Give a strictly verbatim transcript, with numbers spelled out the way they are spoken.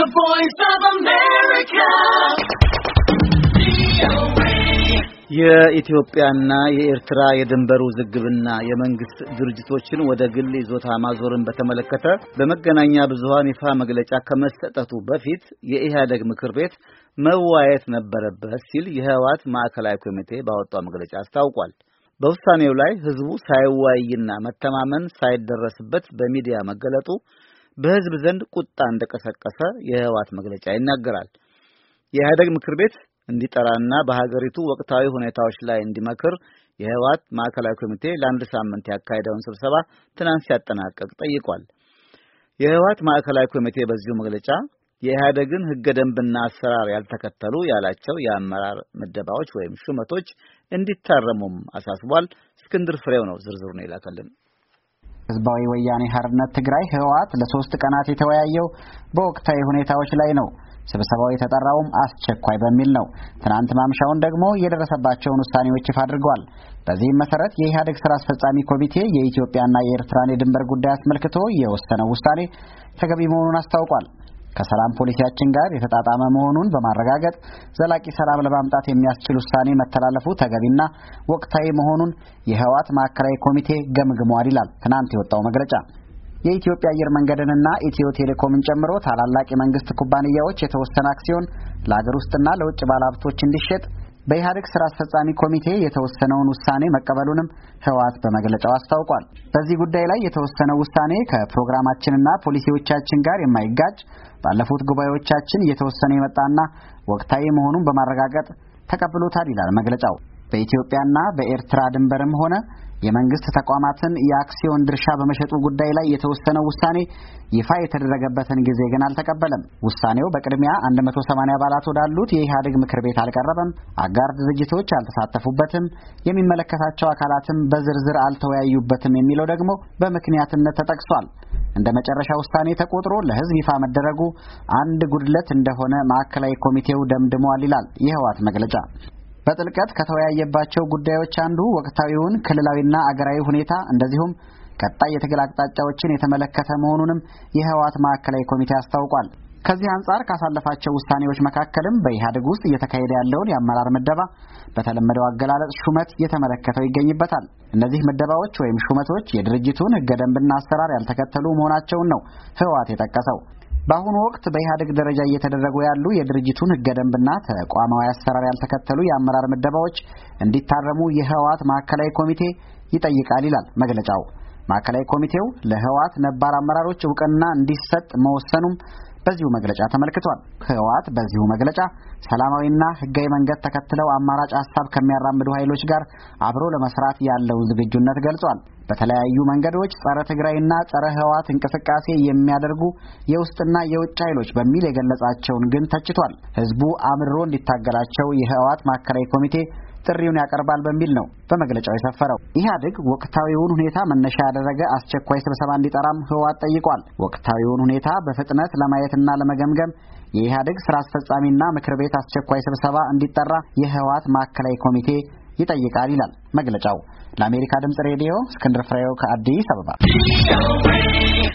The Voice of America. የኢትዮጵያና የኤርትራ የድንበር ውዝግብና የመንግስት ድርጅቶችን ወደ ግል ይዞታ ማዞርን በተመለከተ በመገናኛ ብዙሃን ይፋ መግለጫ ከመሰጠቱ በፊት የኢህአዴግ ምክር ቤት መዋየት ነበረበት ሲል የህወሓት ማዕከላዊ ኮሚቴ ባወጣው መግለጫ አስታውቋል። በውሳኔው ላይ ህዝቡ ሳይወያይና መተማመን ሳይደረስበት በሚዲያ መገለጡ በህዝብ ዘንድ ቁጣ እንደቀሰቀሰ የህወሓት መግለጫ ይናገራል። የኢህአዴግ ምክር ቤት እንዲጠራና በሀገሪቱ ወቅታዊ ሁኔታዎች ላይ እንዲመክር የህወሓት ማዕከላዊ ኮሚቴ ለአንድ ሳምንት ያካሄደውን ስብሰባ ትናንት ሲያጠናቅቅ ጠይቋል። የህወሓት ማዕከላዊ ኮሚቴ በዚሁ መግለጫ የኢህአዴግን ህገ ደንብና አሰራር ያልተከተሉ ያላቸው የአመራር ምደባዎች ወይም ሹመቶች እንዲታረሙም አሳስቧል። እስክንድር ፍሬው ነው ዝርዝሩን ይላከልን። ህዝባዊ ወያኔ ሓርነት ትግራይ ህወሓት ለሶስት ቀናት የተወያየው በወቅታዊ ሁኔታዎች ላይ ነው። ስብሰባው የተጠራውም አስቸኳይ በሚል ነው። ትናንት ማምሻውን ደግሞ የደረሰባቸውን ውሳኔዎች ይፋ አድርገዋል። በዚህም መሰረት የኢህአዴግ ስራ አስፈጻሚ ኮሚቴ የኢትዮጵያና የኤርትራን የድንበር ጉዳይ አስመልክቶ የወሰነው ውሳኔ ተገቢ መሆኑን አስታውቋል። ከሰላም ፖሊሲያችን ጋር የተጣጣመ መሆኑን በማረጋገጥ ዘላቂ ሰላም ለማምጣት የሚያስችል ውሳኔ መተላለፉ ተገቢና ወቅታዊ መሆኑን የህወሓት ማዕከላዊ ኮሚቴ ገምግሟል ይላል ትናንት የወጣው መግለጫ። የኢትዮጵያ አየር መንገድንና ኢትዮ ቴሌኮምን ጨምሮ ታላላቅ የመንግስት ኩባንያዎች የተወሰነ አክሲዮን ለሀገር ውስጥና ለውጭ ባለሀብቶች እንዲሸጥ በኢህአዴግ ስራ አስፈጻሚ ኮሚቴ የተወሰነውን ውሳኔ መቀበሉንም ህወሓት በመግለጫው አስታውቋል። በዚህ ጉዳይ ላይ የተወሰነው ውሳኔ ከፕሮግራማችንና ፖሊሲዎቻችን ጋር የማይጋጭ ባለፉት ጉባኤዎቻችን እየተወሰነ የመጣና ወቅታዊ መሆኑን በማረጋገጥ ተቀብሎታል ይላል መግለጫው። በኢትዮጵያና በኤርትራ ድንበርም ሆነ የመንግስት ተቋማትን የአክሲዮን ድርሻ በመሸጡ ጉዳይ ላይ የተወሰነው ውሳኔ ይፋ የተደረገበትን ጊዜ ግን አልተቀበለም። ውሳኔው በቅድሚያ አንድ መቶ ሰማንያ አባላት ወዳሉት የኢህአዴግ ምክር ቤት አልቀረበም፣ አጋር ድርጅቶች አልተሳተፉበትም፣ የሚመለከታቸው አካላትም በዝርዝር አልተወያዩበትም የሚለው ደግሞ በምክንያትነት ተጠቅሷል። እንደ መጨረሻ ውሳኔ ተቆጥሮ ለህዝብ ይፋ መደረጉ አንድ ጉድለት እንደሆነ ማዕከላዊ ኮሚቴው ደምድሟል ይላል የህወሓት መግለጫ። በጥልቀት ከተወያየባቸው ጉዳዮች አንዱ ወቅታዊውን ክልላዊና አገራዊ ሁኔታ እንደዚሁም ቀጣይ የትግል አቅጣጫዎችን የተመለከተ መሆኑንም የህወሓት ማዕከላዊ ኮሚቴ አስታውቋል። ከዚህ አንጻር ካሳለፋቸው ውሳኔዎች መካከልም በኢህአዴግ ውስጥ እየተካሄደ ያለውን የአመራር ምደባ በተለመደው አገላለጽ ሹመት የተመለከተው ይገኝበታል። እነዚህ ምደባዎች ወይም ሹመቶች የድርጅቱን ህገ ደንብና አሰራር ያልተከተሉ መሆናቸውን ነው ህወሓት የጠቀሰው። በአሁኑ ወቅት በኢህአዴግ ደረጃ እየተደረጉ ያሉ የድርጅቱን ህገ ደንብና ተቋማዊ አሰራር ያልተከተሉ የአመራር ምደባዎች እንዲታረሙ የህወሓት ማዕከላዊ ኮሚቴ ይጠይቃል ይላል መግለጫው። ማዕከላዊ ኮሚቴው ለህወሓት ነባር አመራሮች እውቅና እንዲሰጥ መወሰኑም በዚሁ መግለጫ ተመልክቷል። ህወሓት በዚሁ መግለጫ ሰላማዊና ህጋዊ መንገድ ተከትለው አማራጭ ሀሳብ ከሚያራምዱ ኃይሎች ጋር አብሮ ለመስራት ያለውን ዝግጁነት ገልጿል። በተለያዩ መንገዶች ጸረ ትግራይና ጸረ ህወሓት እንቅስቃሴ የሚያደርጉ የውስጥና የውጭ ኃይሎች በሚል የገለጻቸውን ግን ተችቷል። ህዝቡ አምርሮ እንዲታገላቸው የህወሓት ማዕከላዊ ኮሚቴ ጥሪውን ያቀርባል በሚል ነው በመግለጫው የሰፈረው። ኢህአዴግ ወቅታዊውን ሁኔታ መነሻ ያደረገ አስቸኳይ ስብሰባ እንዲጠራም ህወሓት ጠይቋል። ወቅታዊውን ሁኔታ በፍጥነት ለማየትና ለመገምገም የኢህአዴግ ስራ አስፈጻሚና ምክር ቤት አስቸኳይ ስብሰባ እንዲጠራ የህወሓት ማዕከላዊ ኮሚቴ ይጠይቃል ይላል መግለጫው። ለአሜሪካ ድምጽ ሬዲዮ እስክንድር ፍሬው ከአዲስ አበባ